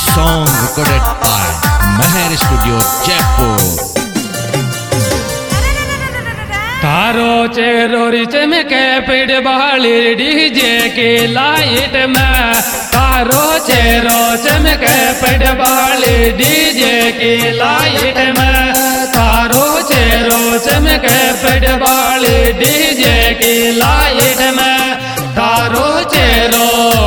song recorded by Meher Studio, Jaipur. तारो चेरोरी चमके पिड़ बाली डीजे की लाइट में, तारो चेरो चमके पिड़ बाली डीजे की लाइट में, तारो चेरो चमके पिड़ बाली डीजे की लाइट में, तारो चेरो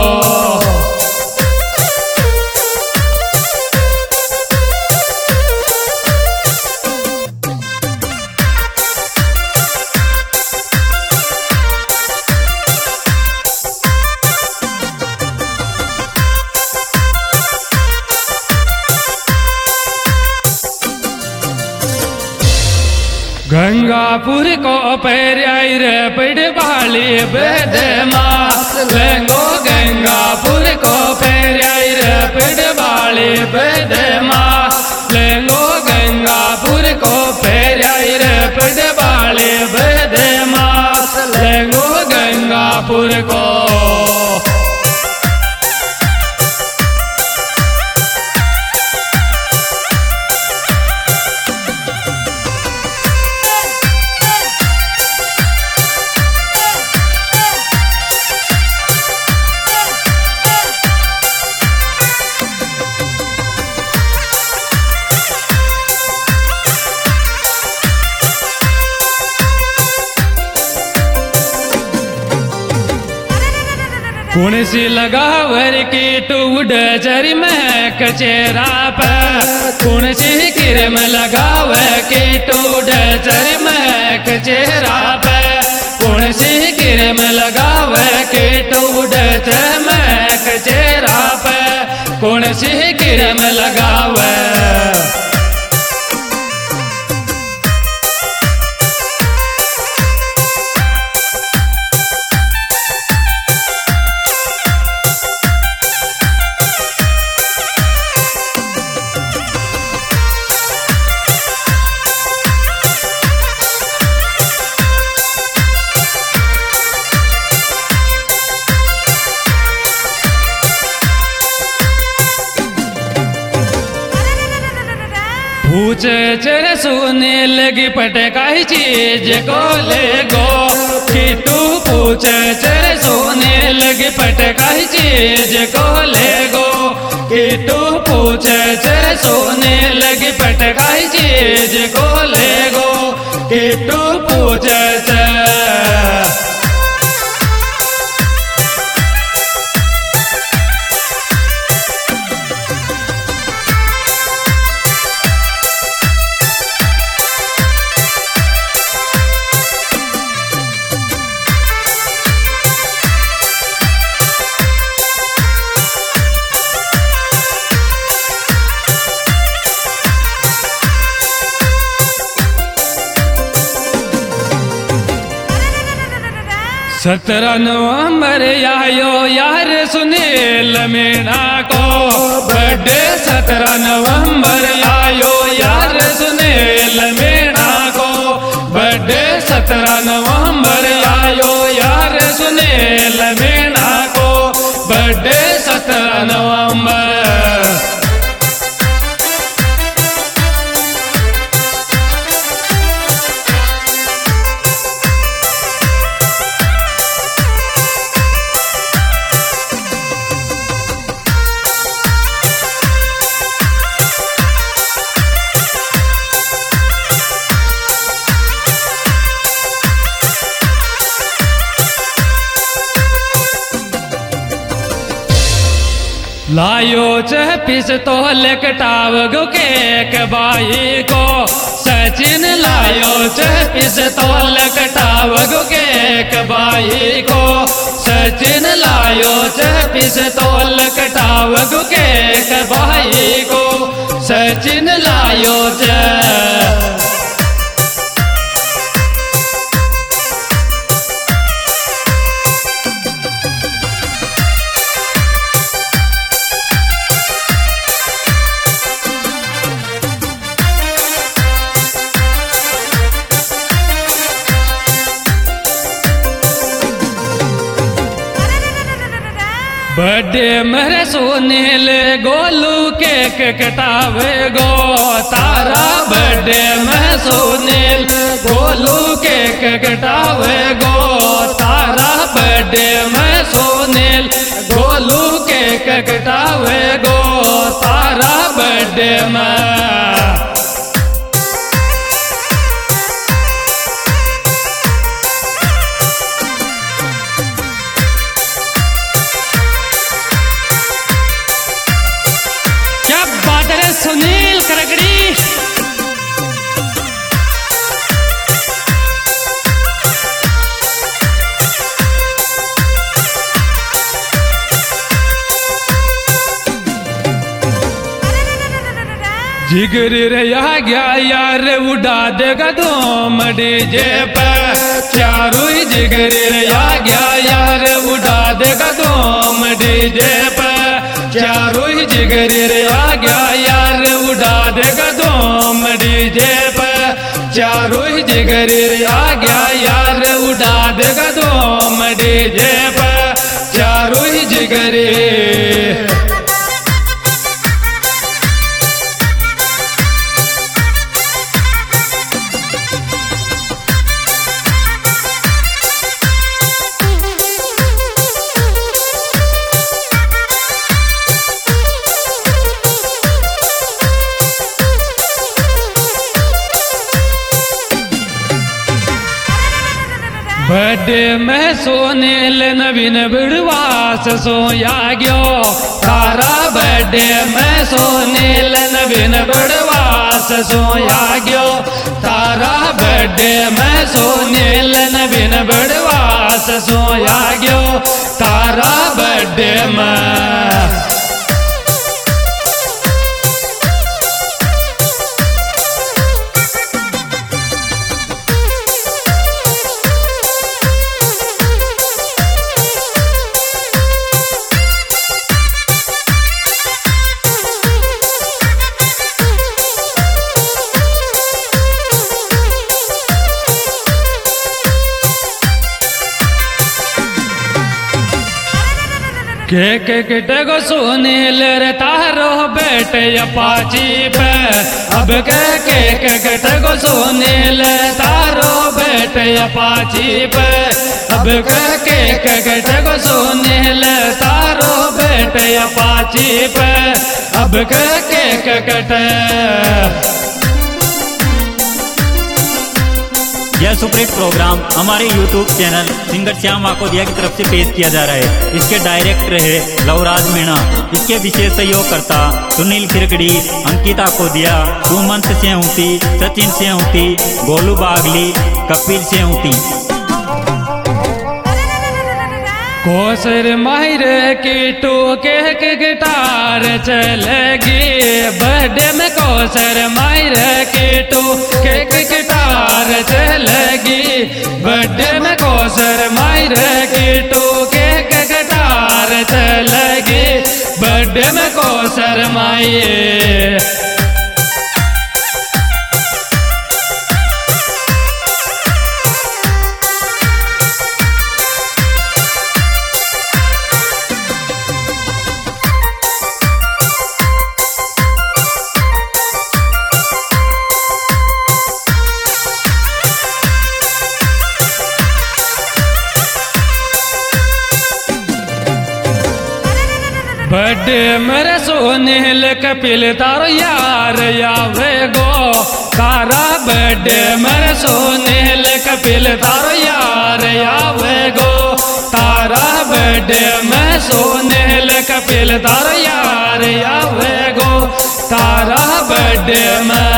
गंगापुर को पैराई रे पिड़ बाली बेदमा लेंगो, गंगापुर को पैराई रे पिड़ बाली बेदमा लेंगो, गंगापुर को पैराई रे पिड़ बाली बेदमा लेंगो, गंगापुर को कौन सी लगावर की टूड जरी में कचेरा पर, कौन सी किरम लगाव की टूड जरी में कचेरा पर, कौन सी किरम लगाव की टूड जरी में कचेरा पर, कौन सी किरम लगाव पूछे चर सुने लगी पटकाई चीज को ले गो, कि तू पूछे चर सुने लगी पटकाई चीज को ले गो, कि तू पूछे चर सुने लगी पटकाई चीज को ले गो, कि तू पूछे सत्रह नवंबर आयो यार सुनील मीणा को बर्थडे, 17 नवंबर आयो यार सुनील मीणा को बर्थडे, 17 नवंबर आयो यार सुनील मीणा को बर्थडे, 17 नवंबर। लायो च पिस्तौल कटाव गो केक बाई को, सचिन लायो च पिस्तौल कटाव गो केक बाई को, सचिन लायो च पिस्तौल कटाव गो केक बाई को, सचिन लायो च बर्थडे बर्थडे मेरे सुनील गोलू केक कटावे गो तारा बर्थडे में सुनील गोलू केक कटावे गो तारा बर्थडे में सुनील गोलू केक कटावे गो तारा बर्थडे में। सुनील करगड़ी जिगर रहा गया यार उड़ा देगा धूम डीजे पे चारों ही जिगर रहा गया यार उड़ा देगा धूम डीजे पे चारों ही जिगर रहा गया यार उड़ा देगा धूम डीजे पे चारों ही जिगर रहा गया यार उड़ा देगा धूम डीजे पे चारों ही जिगर। बर्थडे में सुनील नवीन बिड़वास सोया गयो तारा बर्थडे में सुनील नवीन बिड़वास सोया गयो तारा बर्थडे में सुनील नवीन बिड़वास सोया गयो तारा बर्थडे में। केक कटेगो सुनील रे तारो बेटे अपाची पे अब केक कटेगो सुनील तारो बेटे अपाची पे अब केक कटेगो सुनील तारो बेटे अपाची पे अब केक कटे। यह सुपरहिट प्रोग्राम हमारे YouTube channel singer Shyam Wakodiya की तरफ से पेश किया जा रहा है। इसके डायरेक्टर है लवराज मीणा, इसके विशेष सहयोगकर्ता सुनील खिरकड़ी, अंकिता कोदिया, सुमंत सेऊती, सचिन सेऊती, गोलू बागली, कपिल सेऊती। कोसर माहिर की टोके के गिटार चलेगी बर्थडे में कोसर माहिर की टोके के गिटार चलेगी बर्थडे में कोसर माहिर की टोके के गिटार चलेगी बर्थडे में कोसर माहिर। बर्थडे मेरे सुनील कपिल तारो यार यावे गो तारा बर्थडे मेरे सुनील कपिल तारो यार यावे गो तारा बर्थडे में सुनील कपिल तारो यार यावे गो तारा बर्थडे में।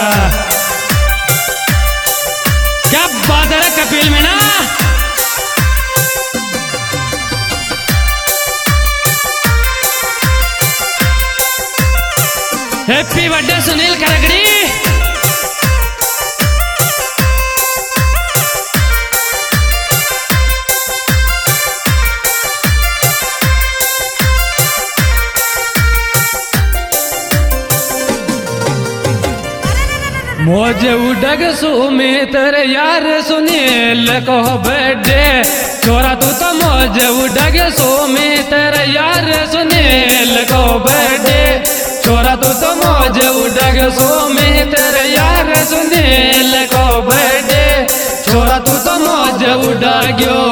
क्या बात है कपिल में ना। Happy birthday Sunil Kargadi. मौज उडग सुमित्र यार सुनील को बर्थडे छोरा तू तो मौज उड़ग सो में तेरा यार सुनील को बर्थडे छोरा तू तो मौज उड़ग सो में तेरा यार सुनील को बर्थडे छोरा तू तो मौज उड़ा गयो